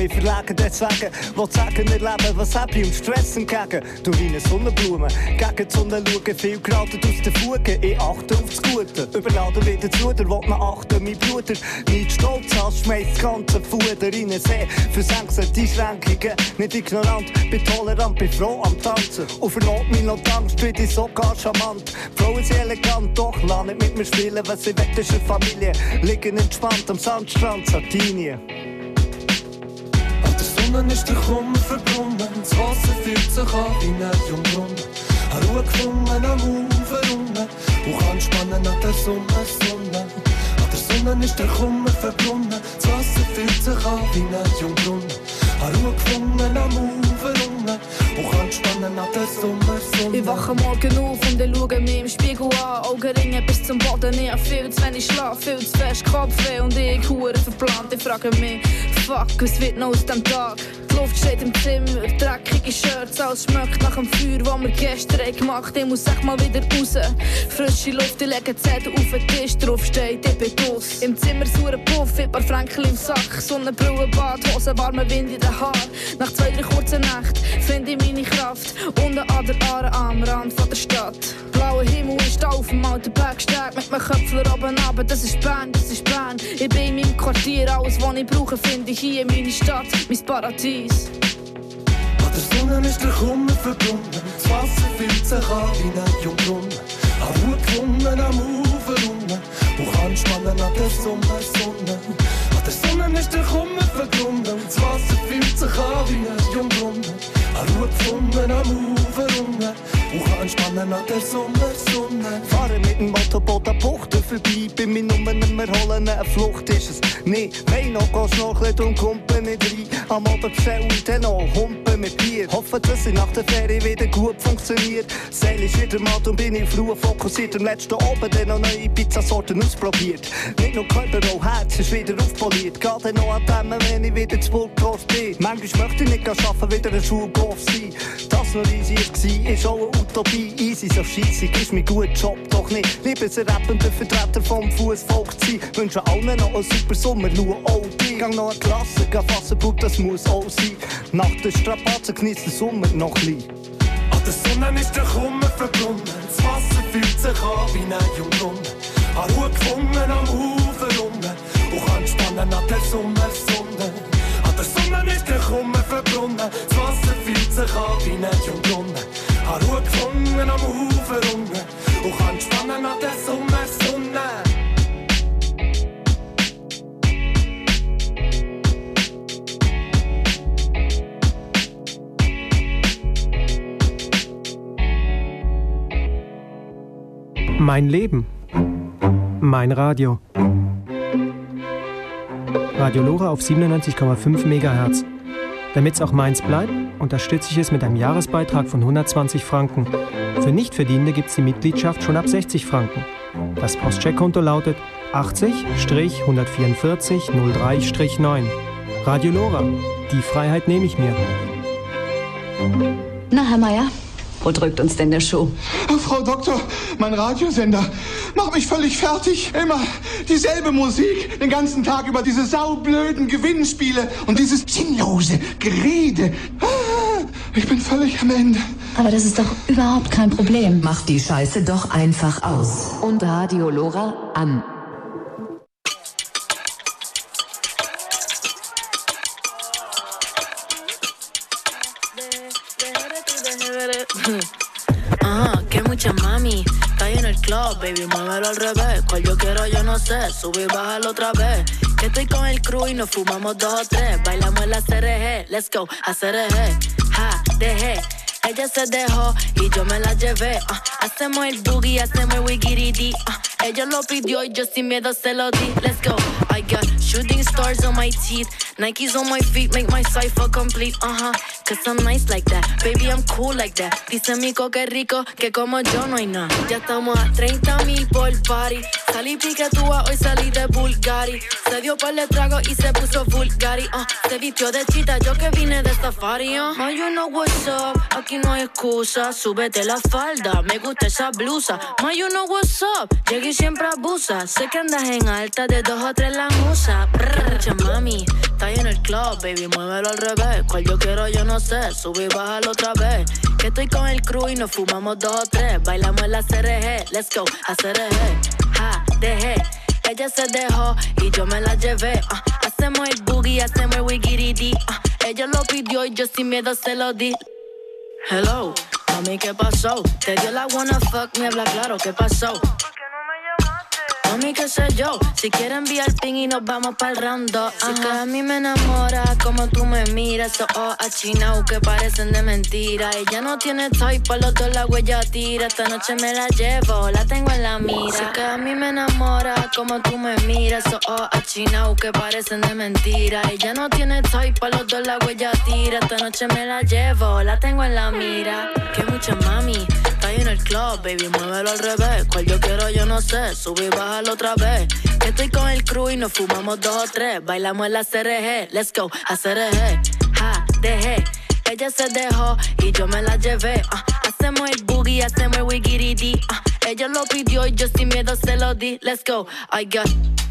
bin verlegen, deswegen will sagen, erleben, was habe ich und Stress entgegen. Du wie eine Sonnenblume, gegen die Sonne schauen, viel geraten aus den Fugen. Ich achte auf das Gute, überladen wieder zu, der will man achten, mein Bruder. Nicht stolz hast, schmeißt das ganze Fuder in den See. Versenkst die Schränkungen, nicht ignorant, bin tolerant, bin froh am Tanzen. Und verlot mich noch Angst, bin ich sogar charmant. Die Frau ist elegant, doch lass nicht mit mir spielen, was ich will, ist eine Familie. Liegen entspannt am Sandstrand Sardinien. An der Sonne ist der Kummer verbrunnen, das Wasser fühlt sich an wie ein Jungbrunnen. An Ruhe gefunden, am Ufer unten, und kann spannen an der Sonne. An der Sonne ist der Kummer verbrunnen, das Wasser fühlt sich an wie ein Jungbrunnen. An Ruhe gefunden, am Ufer unten, und kann spannen an der Sonne. Ich wache morgen auf und ich schaue mich im Spiegel an. Augenringe bis zum Boden, ich habe viel zu wenig Schlaf, viel zu fest Kopfweh und ich hure verplant. Ich frage mich, fuck, was wird noch aus dem Tag? Die Luft steht im Zimmer, dreckige Shirts, alles schmeckt nach dem Feuer, das wir gestern gemacht haben. Ich muss echt mal wieder raus. Frische Luft, ich lege Zettel auf den Tisch, drauf steht, ich bin draus. Im Zimmer sauren Puff, ein paar Franken im Sack, Sonnenbrille, Badhose, warmer Wind in den Haaren. Nach 2-3 kurzen Nächten finde ich meine Kraft, unten an der Aare am Rand von der Stadt. Blauer Himmel ist auf dem alten Bergsteg, mit meinem Köpfler oben runter, das ist Bern, das ist Bern. Ich bin in meinem Quartier, alles was ich brauche, finde ich hier in meiner Stadt, mein Paradies. An der Sonne ist der Kummer verbunden, das Wasser fühlt sich an wie ein Jungbrunnen. An Ruhe gefunden, am Ufer unten, und kann spannen an der Sonne. An der Sonne ist der Kummer verbunden, das Wasser fühlt sich an wie ein Jungbrunnen. An Ruhe gefunden, am Ufer unten, und kann spannen an der Sonne. Fahre mit dem Motorboot an Buchten vorbei, bei mir nur nicht mehr holen, eine Flucht ist es nicht. Wein noch, geh schnorcheln und kumpen nicht rein. Am Abend bestelle ich dann noch Humpen mit Bier. Hoffe, dass ich nach der Ferie wieder gut funktioniert. Seil ist wieder matt und bin in Ruhe fokussiert. Am letzten Abend dann noch neue Pizzasorten ausprobiert. Nicht nur Körper, auch Herz ist wieder aufpoliert. Geh dann noch an dem, wenn ich wieder zu Burgdorf bin. Manchmal möchte ich nicht arbeiten, wieder ein Schulgolf sein. Das noch easy war, ist auch eine Utopie. Easy, so scheissig ist mein guter Job doch nicht. Lieber ein rappender Vertreter vom Fußvolk zu sein. Wünsche allen noch einen super Sommer, schau auch dich. Gang noch eine Klasse, geh fassen, Blut, das muss auch sein. Nach der Strapazen genießt den Sommer noch ein bisschen. An der Sonne ist der Kummer verbunden, das Wasser fühlt sich an wie ein Jungbrunnen. An Ruhe gefunden, am Ufer unten, und kann spannen an der Sonne. An der Sonne ist der Kummer verbunden, das Wasser fühlt sich an wie ein Jungbrunnen. An Ruhe gefunden, am Ufer unten, und kann spannen an der Sonne. Mein Leben. Mein Radio. Radio Lora auf 97,5 MHz. Damit es auch meins bleibt, unterstütze ich es mit einem Jahresbeitrag von 120 Franken. Für Nichtverdienende gibt es die Mitgliedschaft schon ab 60 Franken. Das Postcheckkonto lautet 80-144-03-9. Radio Lora. Die Freiheit nehme ich mir. Na, Herr Meier, wo drückt uns denn der Schuh? Frau Doktor, mein Radiosender macht mich völlig fertig. Immer dieselbe Musik, den ganzen Tag über diese saublöden Gewinnspiele und dieses sinnlose Gerede. Ich bin völlig am Ende. Aber das ist doch überhaupt kein Problem. Mach die Scheiße doch einfach aus. Und Radio Lora an. Que mucha mami, está en el club, baby, muévelo al revés. Cual yo quiero, yo no sé, sube y bájalo otra vez. Que estoy con el crew y nos fumamos 2 o 3. Bailamos en la CRG, let's go, a CRG. Ja, dejé, ella se dejó y yo me la llevé. Hacemos el boogie, hacemos el wigiridi. Ella lo pidió y yo sin miedo se lo di. Let's go, I got shooting stars on my teeth. Nikes on my feet make my cipher complete, Cause I'm nice like that, baby I'm cool like that. Dice Mico que rico, que como yo no hay nada. Ya estamos a 30,000 por party. Salí piquetúa, hoy salí de Bulgari. Se dio par de trago y se puso Bulgari, Se vistió de chita, yo que vine de safari, Ma, you know what's up, aquí no hay excusa. Súbete la falda, me gusta esa blusa. Ma, you know what's up, llegué y siempre abusa. Sé que andas en alta, de 2 o 3 la la musa. Mucha mami, está ahí en el club, baby, muévelo al revés. Cual yo quiero, yo no sé, sube y bájalo otra vez. Que estoy con el crew y nos fumamos 2 o 3. Bailamos en la CRG, let's go, a CRG. Ja, dejé, ella se dejó y yo me la llevé. Hacemos el boogie, hacemos el wigiridi. Ella lo pidió y yo sin miedo se lo di. Hello, mami, ¿qué pasó? Te dio la wanna fuck, me habla claro, ¿qué pasó? Mami, qué sé yo, si quieres enviar ping y nos vamos pa'l round 2. Si que a mí me enamora como tú me miras, esos ojos achinados que parecen de mentira. Ella no tiene type, por los dos la huella tira. Esta noche me la llevo, la tengo en la mira. Si que a mí me enamora como tú me miras, esos ojos achinados que parecen de mentira. Ella no tiene type, por los dos la huella tira. Esta noche me la llevo, la tengo en la mira. Que mucha mami, está ahí en el club, baby, muévelo al revés. Cual yo quiero, yo no sé, sube y bájalo otra vez. Que estoy con el crew y nos fumamos 2 o 3. Bailamos en la CRG, let's go, a CRG. Ja, dejé, ella se dejó y yo me la llevé. Hacemos el boogie, hacemos el wigiridi. Ella lo pidió y yo sin miedo se lo di. Let's go, I got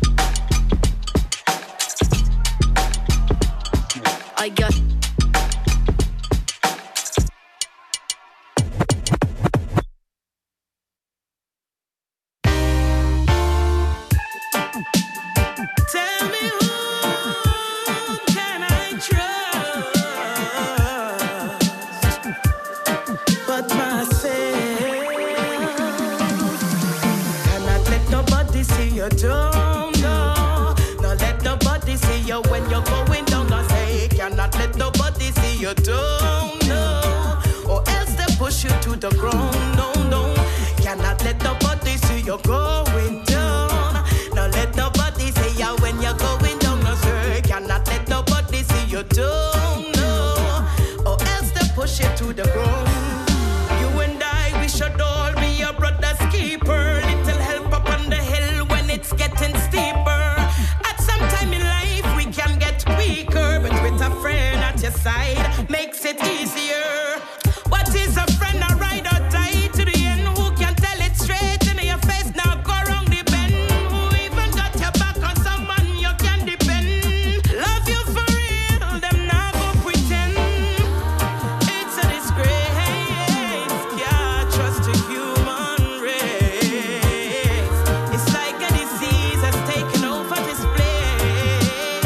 don't know. No let nobody see you when you're going down. I say, cannot let nobody see you, don't know. Or else they push you to the ground, no, no. Cannot let nobody see you going down. No let nobody see you when you're going down. I say, cannot let nobody see you, don't know. Or else they push you to the ground. You and I, we should all be your brother's keeper. Little help up on the hill when it's getting steeper. At some time in life we can get weaker, but with a friend at your side makes it easier. What is a friend? A ride or die to the end? Who can tell it straight in your face? Now go round the bend. Who even got your back on someone you can depend? Love you for real, them now go pretend. It's a disgrace, can't trust a human race. It's like a disease has taken over this place.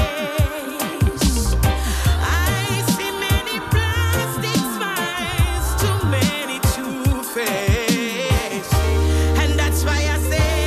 I see many plastic smiles, too many two-faced. And that's why I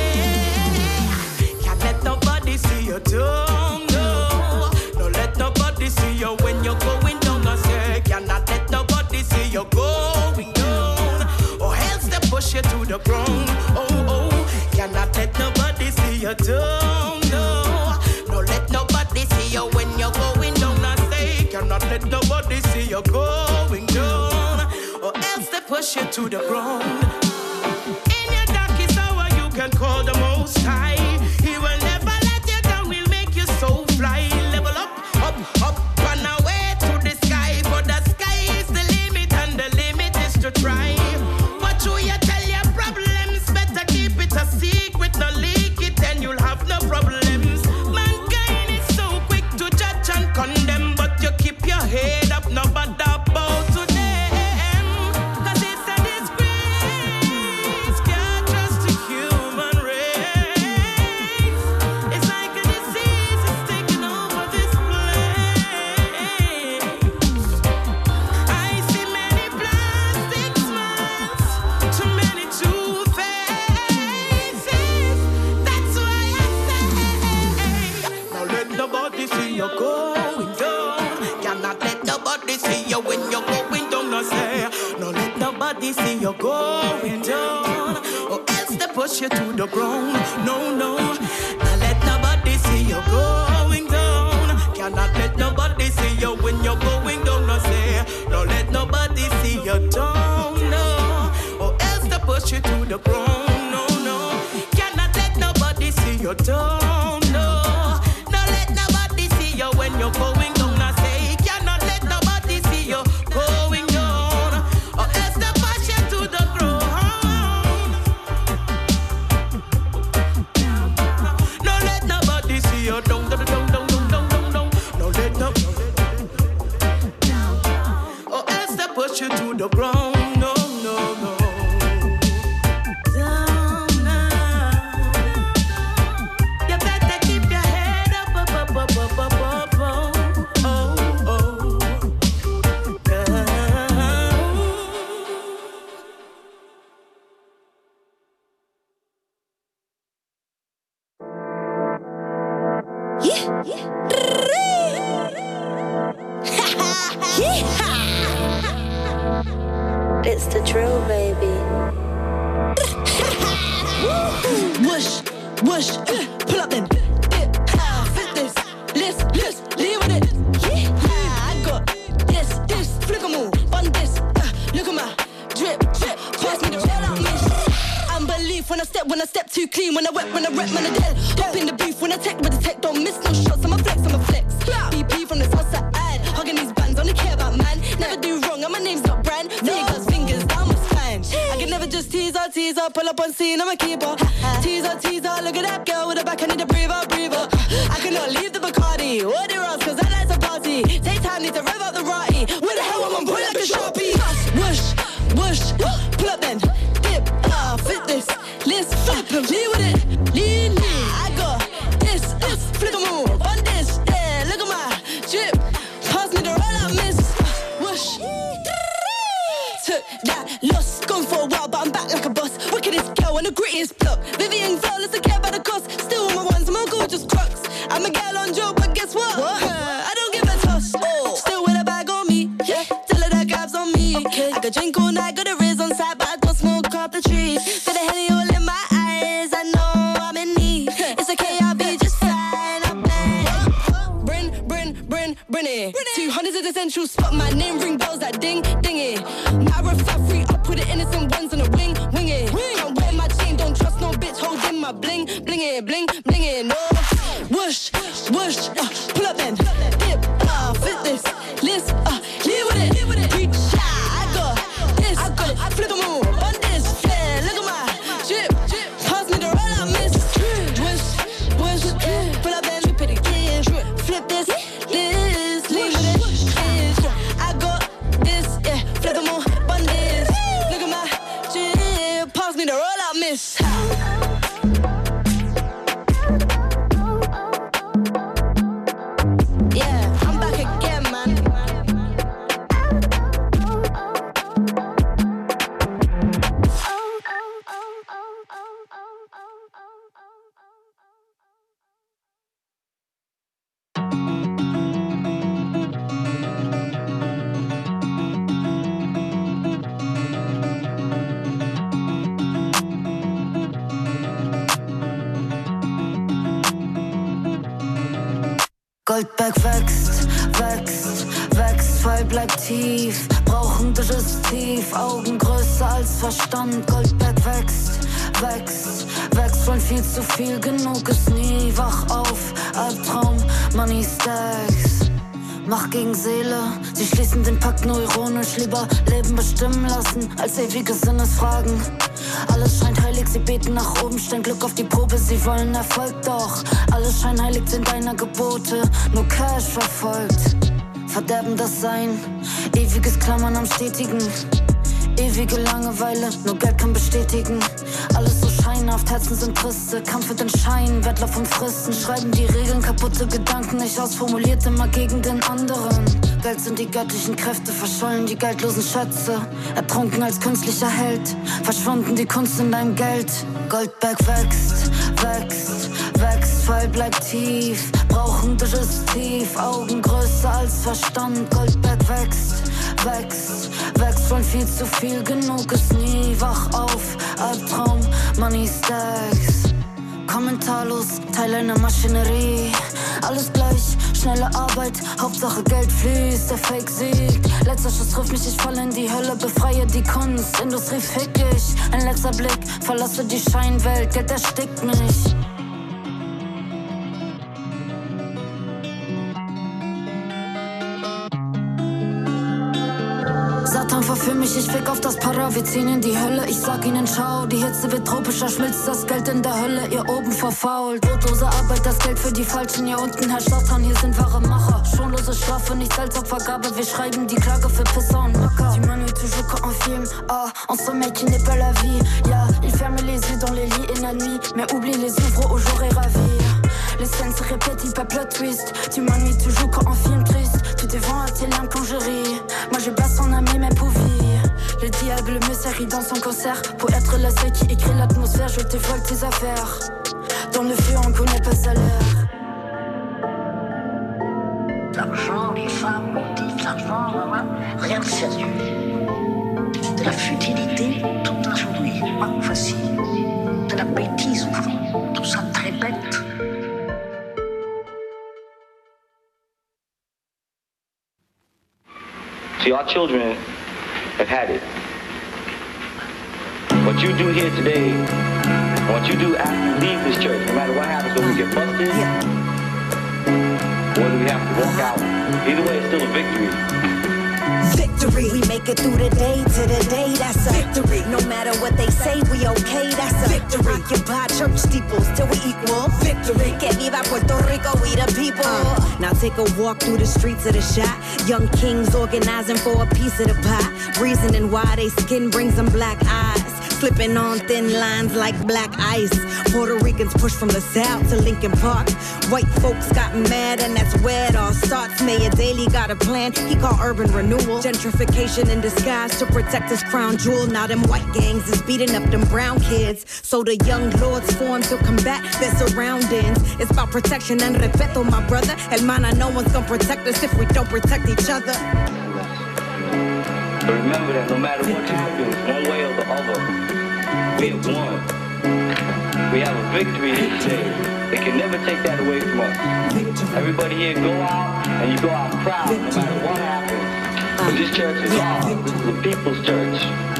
say, can't let nobody see you down, no. Don't let nobody see you when you're going down. I say, cannot let nobody see you going down. Or else they push you to the ground. Oh, oh, cannot let nobody see you down, no. Don't let nobody see you when you're going down. I say, cannot let nobody see you going down. Or else they push you to the ground. In your darkest hour, you can call the Most High. He will never let you down, he'll make you so fly. Level up, up, up, and away to the sky. For the sky is the limit, and the limit is to try. But who you tell your problems, better keep it a secret. No leak it, and you'll have no problems. Mankind is so quick to judge and condemn, but you keep your head up, no bother bow to them. 'Cause it's a disgrace, can't trust a human race. It's like a disease, it's taking over this place. I see many plastic smiles, too many two-faces. That's why I say, now let nobody see you going down. Cannot let nobody see you when you're going down. I say, no let nobody see you going down. Or else they push you to the ground. No, no. Now let nobody see you going down. Cannot let nobody see you when you're going down. I say, no let nobody see you down. No. Or else they push you to the ground. No, no. Cannot let nobody see you down. No. No let nobody see you when you're going down. I say, cannot let nobody see you going down. Or else they push you to the ground. No let nobody see you down. to the ground. No, no, no. Down now. You better keep your head up, up, up, up, up, up, up, up. Oh, oh. Yeah, yeah. It's the drill, baby. Whoosh, whoosh, pull up then. Fit this, let's leave with it. Yeah, I got this, flick a move, on this. Look at my drip, pass me the red out, miss. Unbelief when I step too clean, when I rep, man, I dead. Hop in the beef when I tech with the tech, don't miss no shots. I'm a flex. BP from the south side, hugging these bands, only care about man. Never do wrong, and my name's not brand. Fingers down my spine. I can never just tease her, pull up on scene, I'm a keeper. Tease her, look at that girl with her back, I need a breather. I cannot leave the Bacardi, or the Ross, cause I like to party. Take time, need to rev up the Rotty. Where the hell am I point like a Sharpie? Whoosh, pull up then. Dip, fit this, let's flip him. Lean with it, lean. I got this, flick a move, on this, yeah, look at my drip. Pass me the roll out, miss. Whoosh. Took that loss, gone for a while, but I'm back like a boss. Wickedest girl and the grittiest block. Vivian flawless, I care about the cost. Still on my ones, I'm all gorgeous crocs. I'm a gal on Joe, but guess what? I don't give a toss. Still with a bag on me, yeah. Tell her that grabs on me. Okay. I could drink all night, got a Riz on side, but I don't smoke up the tree. Got a Henny all in my eyes, I know I'm in need. It's okay, I'll be just fine. I'm Brin it. 200's is essential, spot my name, ring bells like ding it. Now free up with the innocent ones on the wing it. Can't wear my chain, don't trust no bitch holding my bling it. No, whoosh, pull up then, dip, fit this, let's leave with it. Reach, I got this, flip a move, on this, yeah, look at my drip, pass me the roll out, miss. Whoosh, pull up then, flip this, leave with it. I got this, yeah, flip a move, on this, look at my drip, pass me the roll out, miss. Yeah, I'm back again, man. Goldberg wächst, Fall bleibt tief, brauchen Digestiv, Augen größer als Verstand. Goldberg wächst, wollen viel zu viel, genug ist nie. Wach auf, Albtraum, Money Stacks. Macht gegen Seele, sie schließen den Pakt nur ironisch. Lieber Leben bestimmen lassen, als ewige Sinnesfragen. Alles scheint heilig, sie beten nach oben, stellen Glück auf die Probe, sie wollen Erfolg. Doch alles scheinheilig sind deine Gebote, nur Cash verfolgt. Verderben das Sein, ewiges Klammern am Stetigen. Ewige Langeweile, nur Geld kann bestätigen. Alles so scheinhaft, Herzen sind triste. Kampf für den Schein, Wettlauf und Fristen. Schreiben die Regeln, kaputte Gedanken, nicht ausformuliert, immer gegen den anderen. Geld sind die göttlichen Kräfte, verschollen die geldlosen Schätze. Ertrunken als künstlicher Held, verschwunden die Kunst in deinem Geld. Goldberg wächst, Fall bleibt tief. Brauchen Digestiv, Augen größer als Verstand. Goldberg wächst, wollen viel zu viel, genug ist nie. Wach auf, Albtraum, Money Stacks. Kommentarlos, Teil einer Maschinerie. Alles gleich, schnelle Arbeit, Hauptsache Geld fließt, der Fake siegt. Letzter Schuss trifft mich, ich falle in die Hölle, befreie die Kunst, Industrie fick ich. Ein letzter Blick, verlasse die Scheinwelt, Geld erstickt mich. Satan Opfer für mich, ich fick auf das Para, wir ziehen in die Hölle. Ich sag ihnen ciao, die Hitze wird tropischer, schmilzt das Geld in der Hölle, ihr oben verfault. Brotlose Arbeit, das Geld für die Falschen, hier unten Herr Stadtran, hier sind wahre Macher. Schonlose Strafe, nichts als Opfergabe, wir schreiben die Klage für Pisser und Macker. Tu m'ennuies toujours quand un film, ah, en sommeil qui n'est pas la vie. Ja, il ferme les yeux dans les lits ennemis, mais oublie les ouvres au jour est ravi. Les scènes se répètent, il pas plot twist. Tu m'ennuies toujours quand un film triste. Tu te vends à tes larmes quand je ris. Moi je passe en ami mais pour vie. Le diable me serrit dans son concert. Pour être la seule qui écrit l'atmosphère, je te vole tes affaires. Dans le feu on connaît pas ça l'heure. L'argent, les femmes, on dit l'argent, rien de sérieux. De la futilité toute la journée, pas facile. De la bêtise au fond, tout ça très bête. See, our children have had it. What you do here today, what you do after you leave this church, no matter what happens, whether we get busted, whether we have to walk out, either way, it's still a victory. Victory, we make it through the day to the day, that's a victory. No matter what they say, we okay, that's a victory. Occupy church steeples till we equal victory. Que viva Puerto Rico, we the people. Now take a walk through the streets of the shot. Young kings organizing for a piece of the pie. Reasoning why they skin brings them black eyes. Slipping on thin lines like black ice. Puerto Ricans push from the south to Lincoln Park. White folks got mad and that's where it all starts. Mayor Daley got a plan, he called urban renewal. Gentrification in disguise to protect his crown jewel. Now them white gangs is beating up them brown kids. So the young lords form to combat their surroundings. It's about protection and respeto, my brother. Hermana, no one's gonna protect us if we don't protect each other. But remember that no matter what happens, one way or the other, we have won. We have a victory here today. They can never take that away from us. Everybody here go out and you go out proud no matter what happens. But this church is ours. This is the people's church.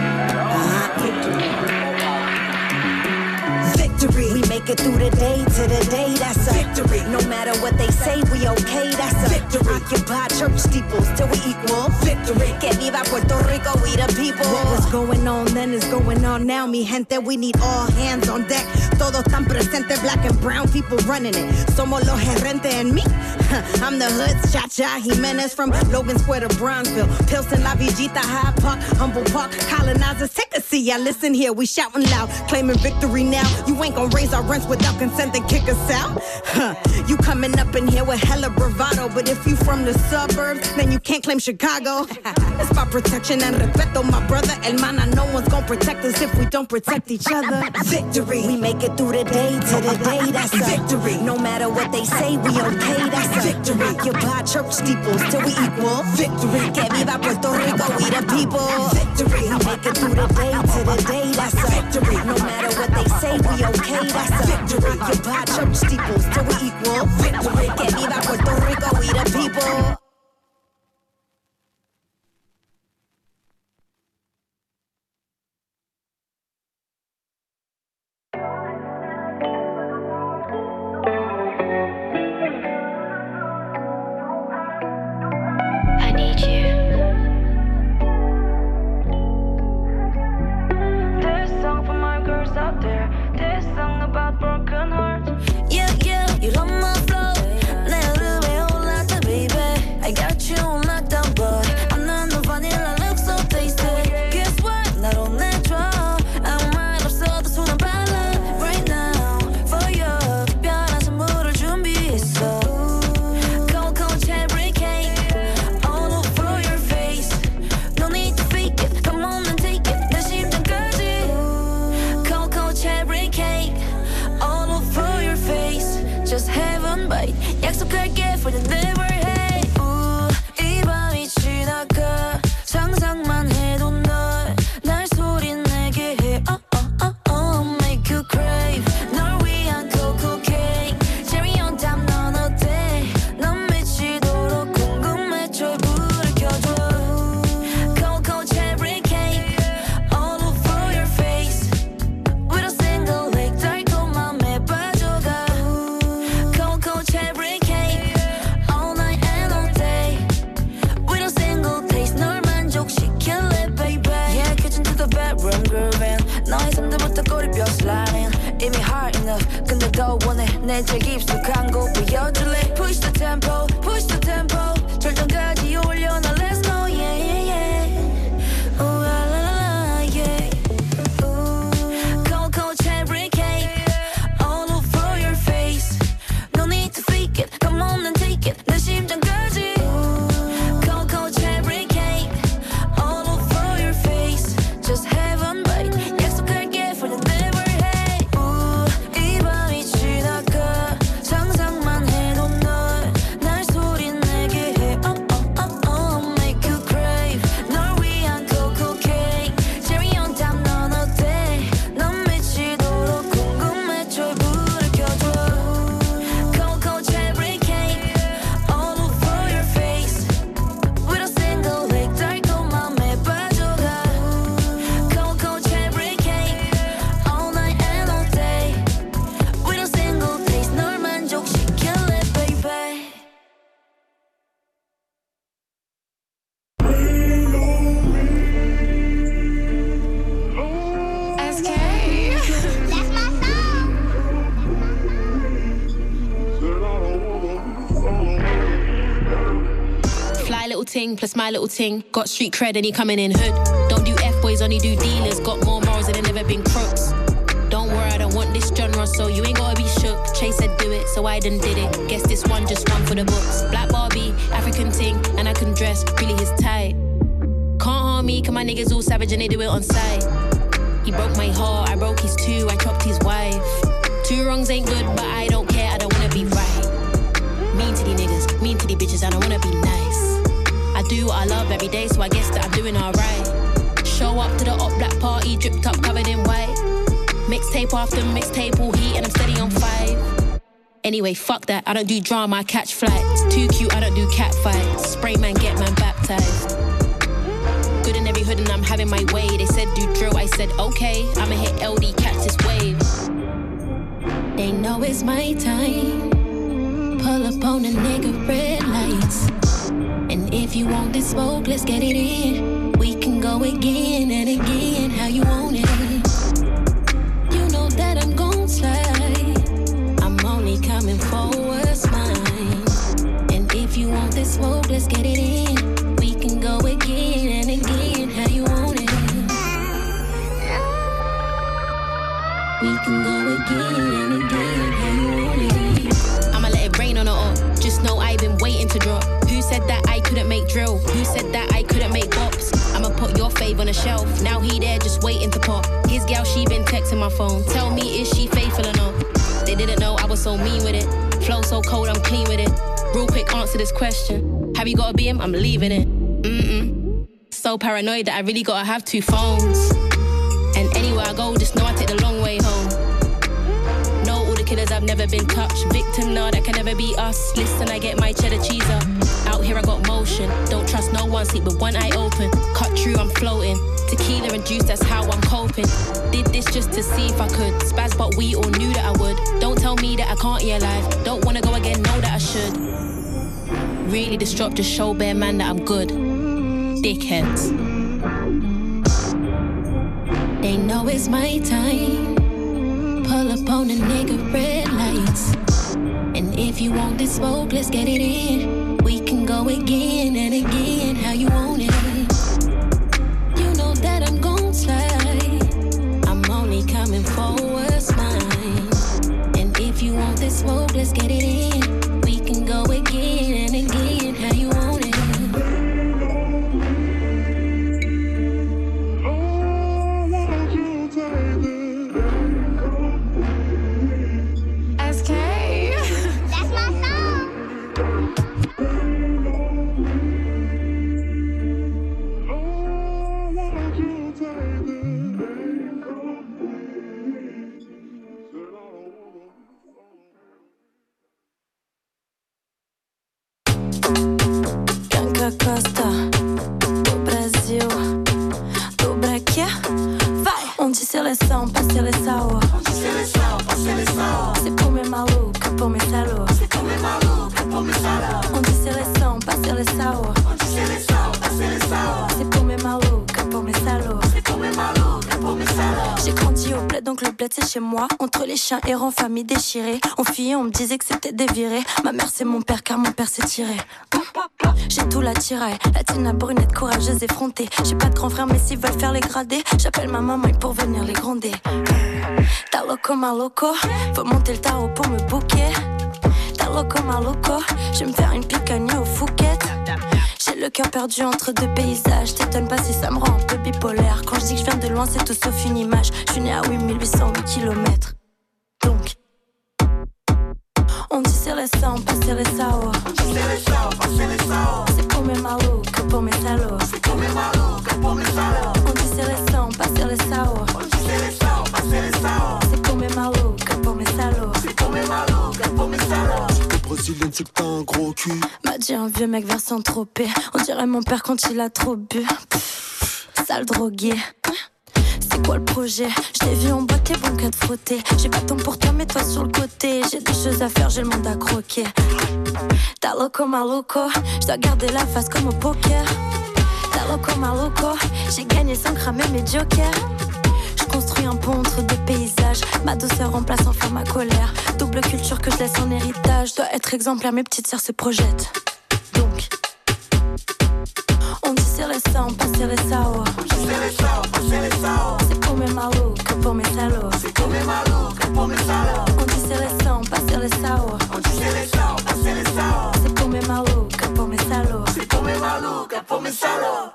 Victory, we make it through the day to the day, that's a victory. No matter what they say, we okay, that's a victory. Occupy church steeples till we equal victory. Que viva Puerto Rico, we the people. What was going on then is going on now, mi gente. We need all hands on deck. Todos tan presentes, black and brown people running it. Somos los gerentes and me. I'm the hood's Cha-Cha Jimenez from Logan Square to Bronzeville. Pilsen, La Villita, Hyde Park, Humble Park. Colonizers, take a seat, y'all listen here. We shouting loud, claiming victory now. You ain't gonna raise our rents without consent and kick us out. You coming up in here with hella bravado, but if you from the suburbs, then you can't claim Chicago. It's about protection and respeto, my brother. Hermana, no one's gonna protect us if we don't protect each other. Victory, we make it through the day to the day, that's a victory. No matter what they say, we okay, that's a victory. Occupy church steeples till we equal victory. Que viva Puerto Rico, we the people. Victory, we make it through the day to the day, that's a victory. No matter what they say, we okay, that's a victory. Occupy church steeples till we equal victory. Que viva Puerto Rico, we the people. Yeah, yeah, you love my flow. 내가 그왜 올랐다, baby. 끄떡거리 벼슬라는 이미 hard enough 근데 더 원해 내 제일 깊숙한 곳 보여줄래 Push the tempo push the tempo 절정까지 올려놔 let's go yeah yeah yeah ooh la la la yeah ooh cold cold cherry cake all over your face no need to fake it come on and take it 내 심장까지 cold cold cherry cake all over your face just have one bite 약속할게 for the never hate 이 밤이 지나가 상상만 해도 널 날 소리내게 해 make you crave 널 위한 cocoa cake cherry on top 넌 어때 넌 미치도록 궁금해 불을 켜줘 cold cold cherry cake all over your face with a single lick 달콤함에 빠져가 cold cold cherry cake all night and all day with a single taste 널 만족시킬래 baby SK. That's my song. Fly little ting plus my little ting. Got street cred and he coming in hood. Don't do F-boys, only do dealers. Got more morals than they never been crooks. Don't worry, I don't want this genre, so you ain't gotta be shook. Chase said do it, so I done did it. Guess this one just one for the books. Black Barbie, African ting, and I can dress, really his type. Can't harm me, cause my niggas all savage and they do it on sight. He broke my heart, I broke his too, I chopped his wife. Two wrongs ain't good, but I don't care, I don't wanna be right. Mean to these niggas, mean to these bitches, I don't wanna be nice. I do what I love every day, so I guess that I'm doing alright. Show up to the up black party, dripped up, covered in white. Mixtape after mixtape, all heat, and I'm steady on 5. Anyway, fuck that, I don't do drama, I catch flights. Too cute, I don't do cat fights. Spray man, get man baptized. Good in every hood and I'm having my way. They said do drill, I said okay. I'ma hit LD, catch this wave. They know it's my time. Pull up on a nigga, red lights. And if you want this smoke, let's get it in. We can go again and again, how you want it. You know that I'm gon' slide. I'm only coming for what's mine. And if you want this smoke, let's get it in. We can go again and again, how you want it. We can go again and again, how you want it. I'ma let it rain on it all. Just know I've been waiting to drop. Who said that I couldn't make drill? Who said that I couldn't make bops? I'ma put your fave on the shelf. Now he there just waiting to pop. His gal, she been texting my phone. Tell me, is she faithful or not? They didn't know I was so mean with it. Flow so cold, I'm clean with it. Real quick, answer this question. Have you got a BM? I'm leaving it. So paranoid that I really gotta have 2 phones. And anywhere I go, just know I take the long way home. Know all the killers, I've never been touched. Victim, nah, that can never be us. Listen, I get my cheddar cheese up. Out here I got motion. Don't trust no one, sleep with one eye open. Cut through, I'm floating. Tequila and juice, that's how I'm coping. Did this just to see if I could. Spaz, but we all knew that I would. Don't tell me that I can't hear live. Don't wanna go again, know that I should. Really, this drop just show bare man that I'm good. Dickheads. They know it's my time. Pull up on a nigga, red lights. And if you want this smoke, let's get it in. We can go again and again, how you want it. You know that I'm gon' slide. I'm only coming for what's mine. And if you want this smoke, let's get it in. We can go again and again, how you want it. Costa, do Brasil, do Brequia, vai! Onde seleção, pra seleção, onde seleção, pra seleção. Se for me maluca, pô me salô. Se for me maluca, pô me salô. Onde seleção, pra seleção, onde seleção, pra seleção. Se for me maluca, pô me salô. Se for me maluca, pô me salô. J'ai grandi au bled donc le bled c'est chez moi. Entre les chiens errants, famille déchirée. On fuyait, on me disait que c'était des virés. Ma mère c'est mon père car mon père s'est tiré. J'ai tout la tiraille, latine brunette, courageuse, effrontée. J'ai pas de grand frère mais s'ils veulent faire les gradés, j'appelle ma maman pour venir les gronder. Ta loco ma loco, faut monter le tarot pour me bouquer. Ta loco ma loco, je vais me faire une picanha au Phuket. J'ai le cœur perdu entre deux paysages. T'étonnes pas si ça me rend un peu bipolaire. Quand je dis que je viens de loin c'est tout sauf une image. Je suis née à 8808 km. Donc on dit serrer ça, on passe serrer ça, oh. C'est pour mes malos, que pour mes salauds. C'est pour mes malos, que pour mes salauds. On dit serrer ça, on passe serrer ça, oh. C'est pour mes malos, que pour mes salauds. C'est pour mes malos, que pour mes salauds. T'es brésilienne, c'est que t'as un gros cul. M'a dit un vieux mec vers Saint-Tropez. On dirait mon père quand il a trop bu. Sale drogué. C'est quoi le projet? Je t'ai vu en boîte, t'es bon qu'à te frotter. J'ai pas de temps pour toi, mets-toi sur le côté. J'ai des choses à faire, j'ai le monde à croquer. Ta loco ma loco, je dois garder la face comme au poker. Ta loco ma loco, j'ai gagné sans cramer mes jokers. Je construis un pont entre deux paysages. Ma douceur remplace enfin ma colère. Double culture que je laisse en héritage. Je dois être exemplaire, mes petites sœurs se projettent. Donc on dit serrer ça, on passe serrer ça, oh. C'est pour mes malos, que pour mes salauds. C'est pour mes malos, que pour mes salauds. On dit serrer ça, on passe serrer ça, oh. C'est pour mes malos, que pour mes salauds. C'est pour mes malos, que pour mes salauds.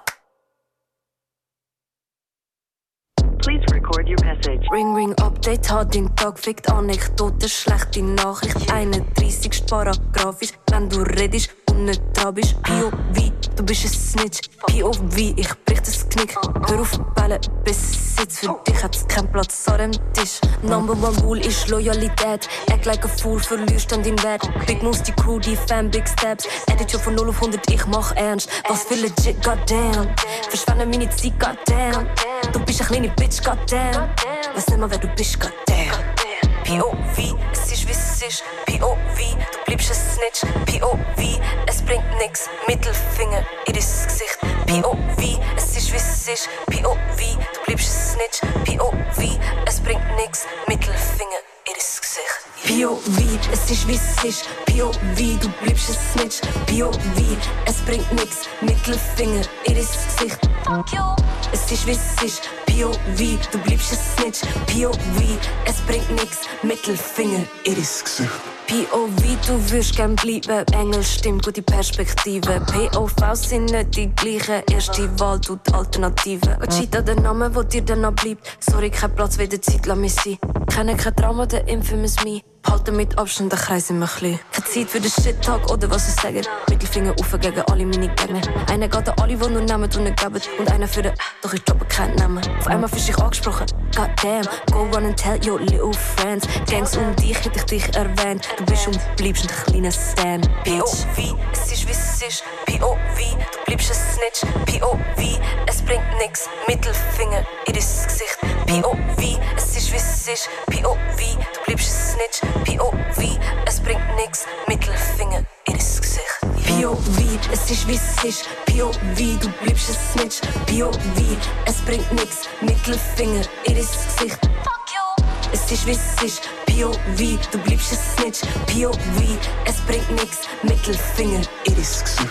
Please record your message. Ring Ring Update, hat den Tag fickt Anekdote, schlechte Nachricht. 31. Paragraph ist, wenn du redest und nicht dran bist. POV, du bist ein Snitch. POV, ich brich das Knick. Hör auf bellen, bis Sitz. Für dich hat's keinen Platz an dem Tisch. Number one Rule ist Loyalität. Act like a fool, verlierst dann deinen Wert. Big Moves, die Crew, die Fan, Big Steps. Attitude von 0 auf 100, ich mach ernst. Was für legit, goddamn. Verschwende meine Zeit, goddamn. Du bist eine kleine Bitch, goddamn. Weiß nicht mal, wer du bist, goddamn. POV, es ist wie es ist. POV, du bleibst ein Snitch. POV, es bringt nix. Mittelfinger in dein Gesicht. POV, es ist wie es ist. POV, du bleibst ein Snitch. POV, es bringt nix. Mittelfinger in dein Gesicht. POV, es ist wie es ist. POV, du bleibst ein Snitch. POV, es bringt nix. Mittelfinger in dein Gesicht. Es ist wie es ist. POV, du bleibst ein Snitch. POV, es bringt nix. Mittelfinger in dein Gesicht. POV, du wirst gern bleiben. Engel stimmt, gute Perspektive. POV sind nicht die gleichen. Erste Wahl, du die Alternative. Gachita, der Name, wo dir dann noch bleibt. Sorry, kein Platz, weder Zeit, lass mich sein. Kenne kein Drama, der Infamous Me. Behalten mit Abstand, der Kreis immer klein. Keine Zeit für den Shit-Talk oder was ich sage. Mittelfinger auf gegen alle meine Gegner. Einer geht an alle, die nur nehmen und nicht geben. Und einer für den, doch ich droppe keinen Namen. Auf einmal fühlst du dich angesprochen. Goddamn, go run and tell your little friends. Gangs um dich hätte ich dich erwähnt. Du bist und bleibst ein kleiner Stan. POV, es ist wie es ist. POV, du bleibst ein Snitch. POV, es bringt nix. Mittelfinger in dein Gesicht. POV, es ist wie es ist. POV, du bleibst ein Snitch. POV, es bringt nix. Mittelfinger in dein Gesicht. POV, es ist wie es ist. POV, du bleibst ein Snitch. POV, es bringt nix. Mittelfinger in dein Gesicht. Es ist wie es ist. POV, du bleibst ein Snitch. POV, es bringt nix. Mittelfinger in dein Gesicht.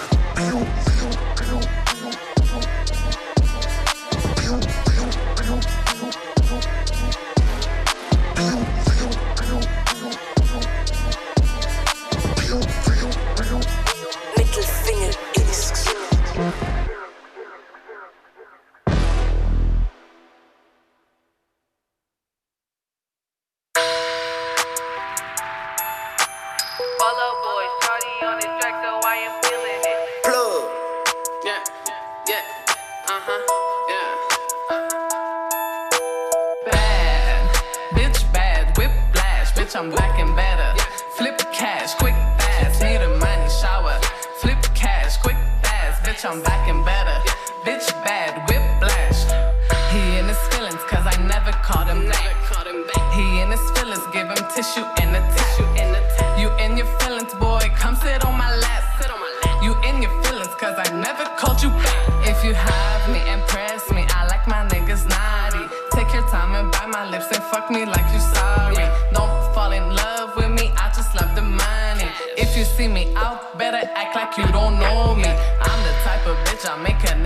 I'm black and better. Flip cash, quick fast. Need a money shower. Flip cash, quick fast. Bitch, I'm black and better. Bitch bad, whiplash. He in his feelings, cause I never called him back. He in his feelings, give him tissue in the tap. You in your feelings, boy, come sit on my lap. You in your feelings, cause I never called you back. If you have me, impress me. I like my niggas naughty. Take your time and bite my lips and fuck me like you sorry. Don't fall in love with me, I just love the money. If you see me out, better act like you don't know me. I'm the type of bitch I make a